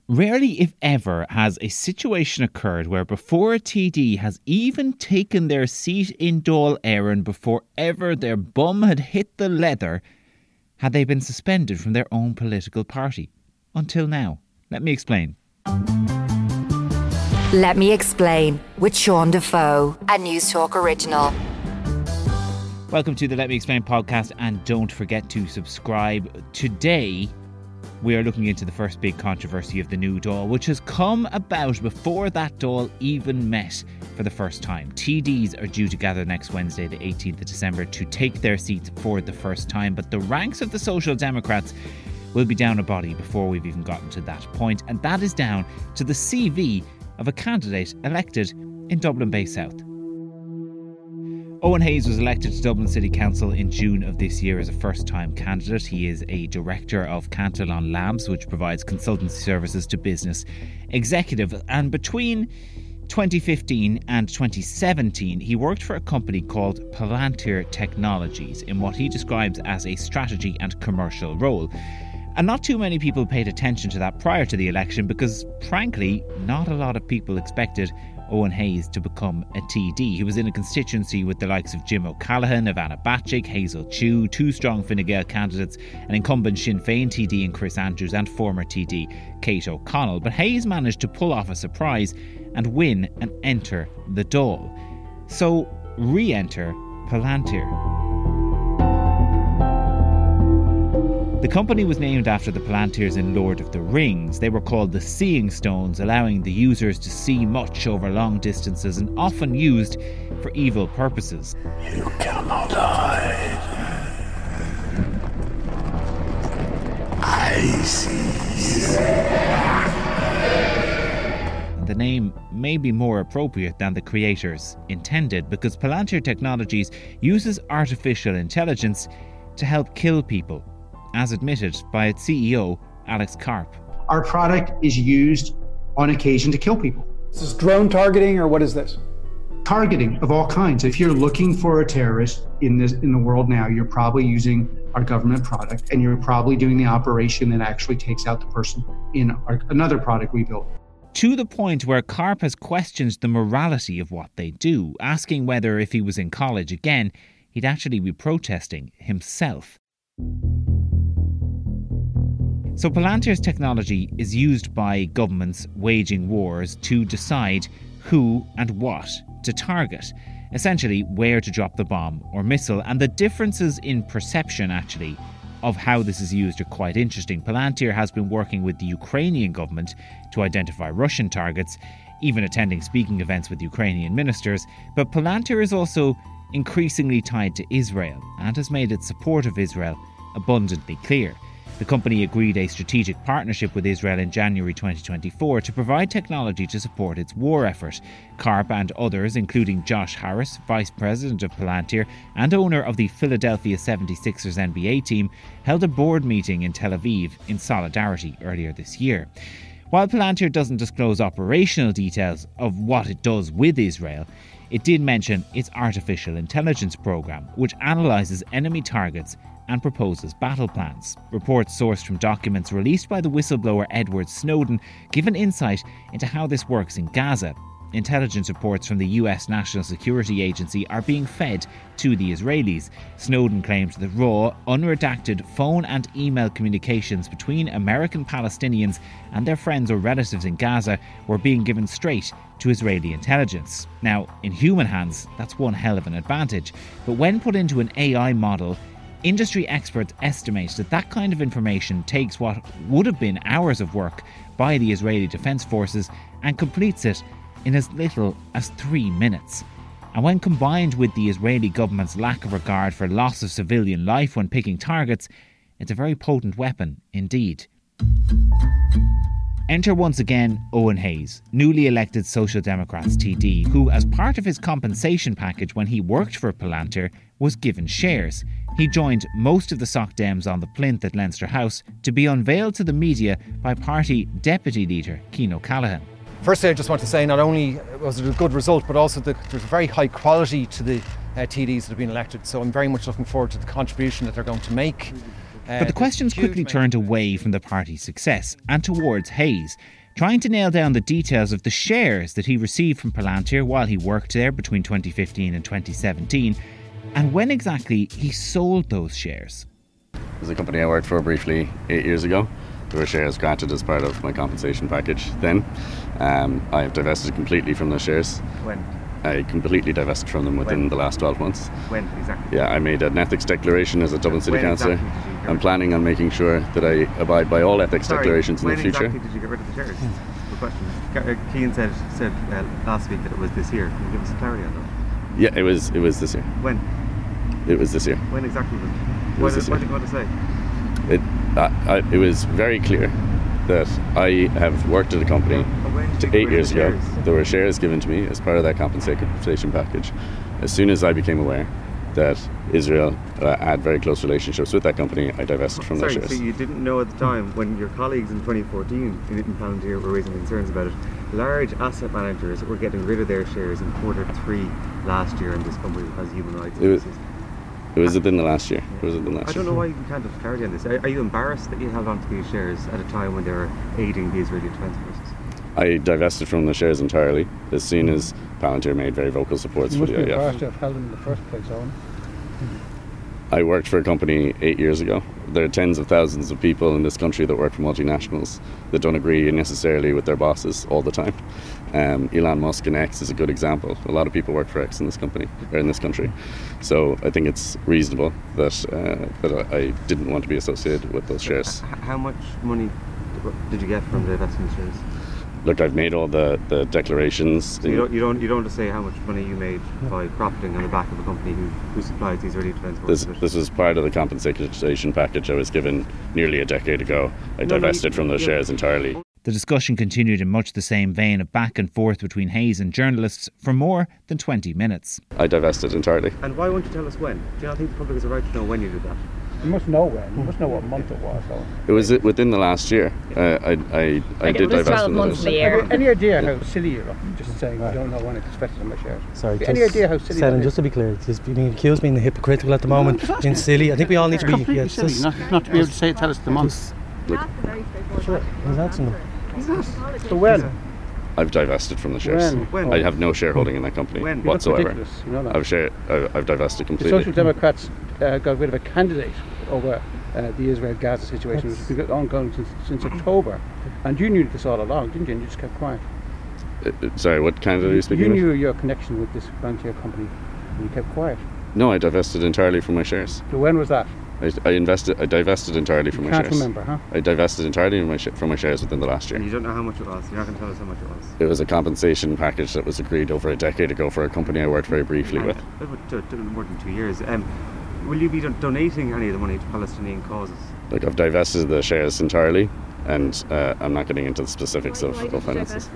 Rarely, if ever, has a situation occurred where before a TD has even taken their seat in Dáil Éireann before ever their bum had hit the leather, had they been suspended from their own political party. Until now. Let me explain. Let Me Explain with Sean Defoe, a News Talk original. Welcome to the Let Me Explain podcast, and don't forget to subscribe. Today, we are looking into the first big controversy of the new Dáil, which has come about before that Dáil even met for the first time. TDs are due to gather next Wednesday, the 18th of December, to take their seats for the first time, but the ranks of the Social Democrats will be down a body before we've even gotten to that point, and that is down to the CV of a candidate elected in Dublin Bay South. Owen Hayes was elected to Dublin City Council in June of this year as a first-time candidate. He is a director of Cantillon Labs, which provides consultancy services to business executives. And between 2015 and 2017, he worked for a company called Palantir Technologies in what he describes as a strategy and commercial role. And not too many people paid attention to that prior to the election because, frankly, not a lot of people expected Owen Hayes to become a TD. He was in a constituency with the likes of Jim O'Callaghan, Ivana Bacik, Hazel Chu, two strong Fine Gael candidates, an incumbent Sinn Féin TD in Chris Andrews and former TD Kate O'Connell. But Hayes managed to pull off a surprise and win and enter the Dáil. So re-enter Palantir. The company was named after the Palantirs in Lord of the Rings. They were called the Seeing Stones, allowing the users to see much over long distances and often used for evil purposes. You cannot hide. I see you. The name may be more appropriate than the creators intended because Palantir Technologies uses artificial intelligence to help kill people, as admitted by its CEO, Alex Karp. Our product is used on occasion to kill people. Is this drone targeting or what is this? Targeting of all kinds. If you're looking for a terrorist in the world now, you're probably using our government product and you're probably doing the operation that actually takes out the person in another product we built. To the point where Karp has questioned the morality of what they do, asking whether if he was in college again, he'd actually be protesting himself. So Palantir's technology is used by governments waging wars to decide who and what to target, essentially where to drop the bomb or missile, and the differences in perception actually of how this is used are quite interesting. Palantir has been working with the Ukrainian government to identify Russian targets, even attending speaking events with Ukrainian ministers, but Palantir is also increasingly tied to Israel and has made its support of Israel abundantly clear. The company agreed a strategic partnership with Israel in January 2024 to provide technology to support its war effort. Karp and others, including Josh Harris, Vice President of Palantir and owner of the Philadelphia 76ers NBA team, held a board meeting in Tel Aviv in solidarity earlier this year. While Palantir doesn't disclose operational details of what it does with Israel, it did mention its artificial intelligence program, which analyses enemy targets and proposes battle plans. Reports sourced from documents released by the whistleblower Edward Snowden give an insight into how this works in Gaza. Intelligence reports from the US National Security Agency are being fed to the Israelis. Snowden claims that raw, unredacted phone and email communications between American Palestinians and their friends or relatives in Gaza were being given straight to Israeli intelligence. Now, in human hands, that's one hell of an advantage. But when put into an AI model, industry experts estimate that that kind of information takes what would have been hours of work by the Israeli Defence Forces and completes it in as little as 3 minutes. And when combined with the Israeli government's lack of regard for loss of civilian life when picking targets, it's a very potent weapon indeed. Enter once again Owen Hayes, newly elected Social Democrats TD, who as part of his compensation package when he worked for Palantir was given shares. He joined most of the Soc Dems on the plinth at Leinster House to be unveiled to the media by party deputy leader Cian O'Callaghan. Firstly, I just want to say not only was it a good result, but also that there's a very high quality to the TDs that have been elected. So I'm very much looking forward to the contribution that they're going to make. But the questions quickly turned away from the party's success and towards Hayes, trying to nail down the details of the shares that he received from Palantir while he worked there between 2015 and 2017, and when exactly he sold those shares. There's a company I worked for briefly 8 years ago. There were shares granted as part of my compensation package then. I have divested completely from those shares. When? I completely divested from them within the last 12 months. When exactly? Yeah, I made an ethics declaration as a Dublin City When Councillor. exactly did you get I'm planning on making sure that I abide by all ethics declarations in the future. When exactly did you get rid of the shares? Good question. Keane said last week that it was this year. Can you give us clarity on that? Yeah, it was this year. When? It was this year. When exactly was it? Was this What year. did you want to say? It was very clear that I have worked at a company When did you get 8 rid years of the ago. shares? There were shares given to me as part of that compensation package. As soon as I became aware that Israel had very close relationships with that company, I divested from those Sorry, shares. so you didn't know at the time when your colleagues in 2014 in Palantir were raising concerns about it. Large asset managers were getting rid of their shares in Q3 last year, and this company has human rights It was- abuses. It was within the last year. It was within the I last don't year. know why you can't have clarity on this. Are you embarrassed that you held on to these shares at a time when they were aiding the Israeli Defence Forces? I divested from the shares entirely as soon as Palantir made very vocal supports You for must the be IDF. embarrassed to have held them in the first place, Owen. I worked for a company 8 years ago. There are tens of thousands of people in this country that work for multinationals that don't agree necessarily with their bosses all the time. Elon Musk and X is a good example. A lot of people work for X in this company or in this country, so I think it's reasonable that I didn't want to be associated with those shares. How much money did you get from the investment shares? Look, I've made all the declarations. So you don't want to say how much money you made by profiting on the back of a company who supplies the Israeli Defence Forces. This was part of the compensation package I was given nearly a decade ago. I divested from those shares entirely. The discussion continued in much the same vein of back and forth between Hayes and journalists for more than 20 minutes. I divested entirely. And why won't you tell us when? Do you not think the public has a right to know when you did that? You must know when. You must know what month it was, Owen. It was within the last year. I Like, did it was divest 12 from months those. of the year. Any idea how silly you are? Just saying I don't know when it's vested in my shares. Sorry, Any idea how silly that Senan, is? just to be clear, he's being accused of being hypocritical at the moment, being silly. I think we all need to be. Completely silly, not to be able to say tell us the month. Sure, he's asking them. So when? I've divested from the shares. When? I have no shareholding in that company When? That's whatsoever. ridiculous. You know that. I've divested The completely. Social Democrats got rid of a candidate over the Israel-Gaza situation, which has been ongoing since October. And you knew this all along, didn't you? And you just kept quiet. Sorry, what candidate are you speaking You of? knew your connection with this Palantir company, and you kept quiet. No, I divested entirely from my shares. So when was that? I divested entirely from You my can't shares. remember, huh? I divested entirely from my shares within the last year. And you don't know how much it was. You're not going to tell us how much it was. It was a compensation package that was agreed over a decade ago for a company I worked very briefly with. More than 2 years. Will you be donating any of the money to Palestinian causes? Look, I've divested the shares entirely, and I'm not getting into the specifics of finances.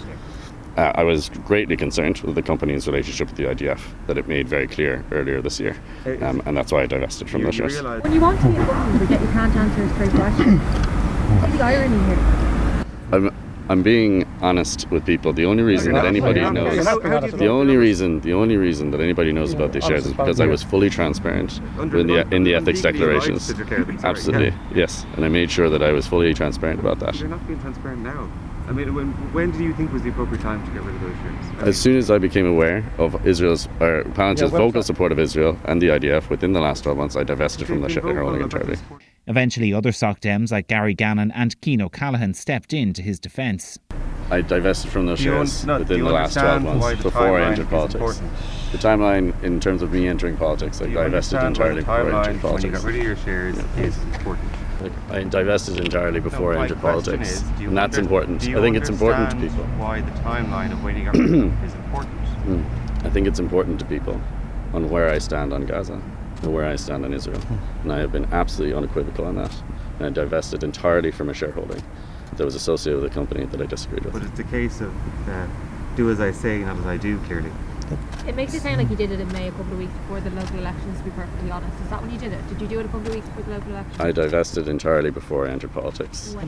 I was greatly concerned with the company's relationship with the IDF that it made very clear earlier this year, and that's why I divested from those shares. When you want to be in government, but yet you can't answer a straight question. What's the irony here? I'm being honest with people. The only reason that anybody knows, the only reason that anybody knows about these shares is because I was fully transparent in the ethics declarations. Absolutely, yes, and I made sure that I was fully transparent about that. You're not being transparent now. I mean, when do you think was the appropriate time to get rid of those shares? As soon as I became aware of Palantir's vocal support of Israel and the IDF within the last 12 months, I divested from the shareholding entirely. Eventually, other Soc Dems like Gary Gannon and Cian O'Callaghan stepped in to his defence. I divested from those shares within the last 12 months before I entered politics. The timeline in terms of me entering politics, I divested entirely before I entered When you politics. got rid of your shares is important. I divested entirely before I entered politics, Do you and that's important. do you I think it's important to understand people. why the timeline of when you got rid of it is important. I think it's important to people on where I stand on Gaza and where I stand on Israel, and I have been absolutely unequivocal on that. And I divested entirely from a shareholding that was associated with a company that I disagreed with. But it's a case of do as I say, not as I do, clearly. It makes it sound like you did it in May, a couple of weeks before the local elections, to be perfectly honest. Is that when you did it? Did you do it a couple of weeks before the local elections? I divested entirely before I entered politics. When?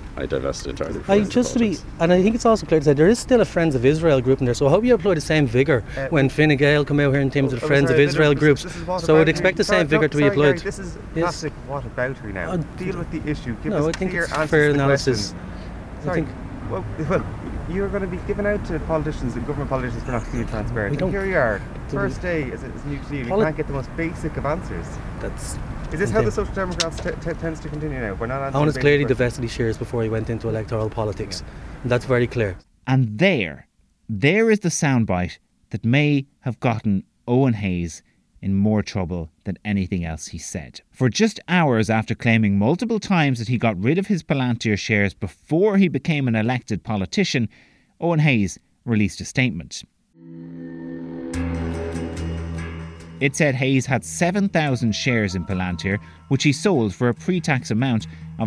I divested entirely from and I think it's also clear to say there is still a Friends of Israel group in there, so I hope you employ the same vigour when Fine Gael come out here in terms of the Friends of Israel groups. So I'd expect the same vigour to be employed. Gary, this is classic whataboutery now. Deal with the issue. Give us I think clear it's answers fair to the analysis. questions. Sorry. Well, you're going to be given out to politicians, government politicians, for not being transparent. And here you are, first day as a new team, you can't get the most basic of answers. Is this how the Social Democrats tends to continue now? We're not answering. Owen has clearly divested his shares before he went into electoral politics. And that's very clear. And there is the soundbite that may have gotten Owen Hayes in more trouble than anything else he said. For just hours after claiming multiple times that he got rid of his Palantir shares before he became an elected politician, Owen Hayes released a statement. It said Hayes had 7,000 shares in Palantir, which he sold for a pre-tax amount of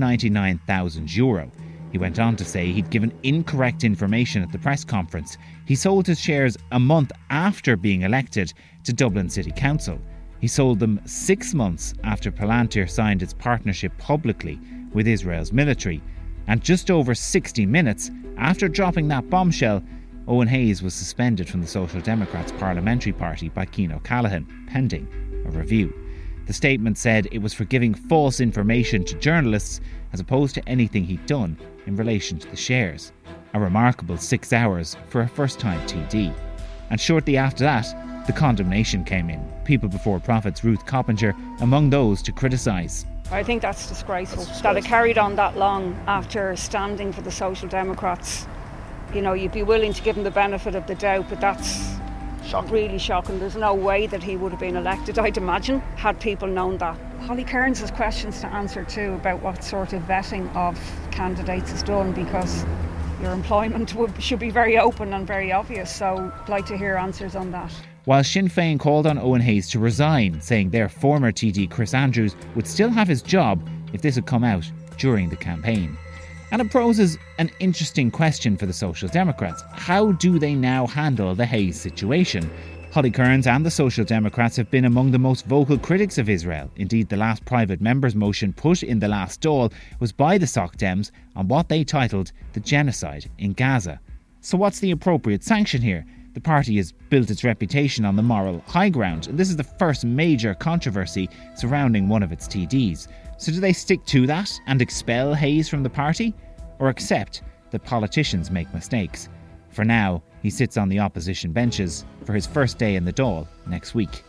€199,000. He went on to say he'd given incorrect information at the press conference. He sold his shares a month after being elected to Dublin City Council. He sold them 6 months after Palantir signed its partnership publicly with Israel's military. And just over 60 minutes after dropping that bombshell, Owen Hayes was suspended from the Social Democrats parliamentary party by Cian O'Callaghan, pending a review. The statement said it was for giving false information to journalists as opposed to anything he'd done in relation to the shares. A remarkable 6 hours for a first-time TD. And shortly after that, the condemnation came in. People Before Profit's Ruth Coppinger among those to criticise. I think that's disgraceful. That it carried on that long after standing for the Social Democrats. You know, you'd be willing to give him the benefit of the doubt, but that's really shocking. There's no way that he would have been elected, I'd imagine, had people known that. Holly Cairns has questions to answer too about what sort of vetting of candidates is done, because your employment should be very open and very obvious, so I'd like to hear answers on that. While Sinn Féin called on Owen Hayes to resign, saying their former TD Chris Andrews would still have his job if this had come out during the campaign. And it poses an interesting question for the Social Democrats. How do they now handle the Hayes situation? Holly Cairns and the Social Democrats have been among the most vocal critics of Israel. Indeed, the last private members' motion put in the last Dáil was by the Soc Dems on what they titled the genocide in Gaza. So what's the appropriate sanction here? The party has built its reputation on the moral high ground, and this is the first major controversy surrounding one of its TDs. So do they stick to that and expel Hayes from the party? Or accept that politicians make mistakes? For now, he sits on the opposition benches for his first day in the Dáil next week.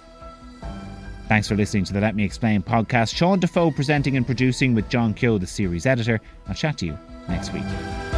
Thanks for listening to the Let Me Explain podcast. Sean Defoe presenting and producing with John Keogh, the series editor. I'll chat to you next week.